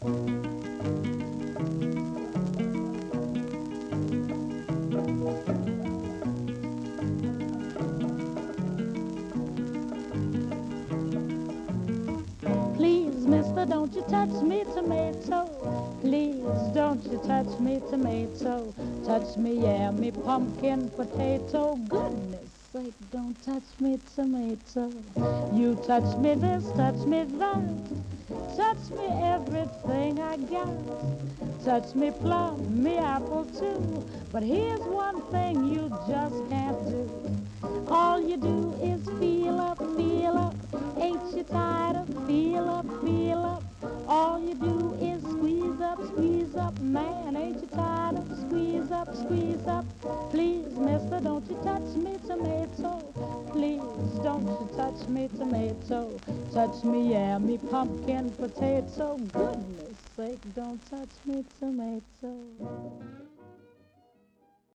Please, mister, don't you touch me, tomato. Please, don't you touch me, tomato. Touch me, yeah, me pumpkin potato. Goodness sake, don't touch me, tomato. You touch me this, touch me that. Touch me everything I got. Touch me plum, me apple too. But here's one thing you just can't do. All you do is feel up, feel up. Ain't you tired of feel up, feel up? All you do is squeeze up, man. Ain't you tired of squeeze up, squeeze up? Please, mister, don't you touch me, tomato. Please, don't you touch me, tomato. Touch me, yeah, me pumpkin potato. Goodness sake, don't touch me, tomato.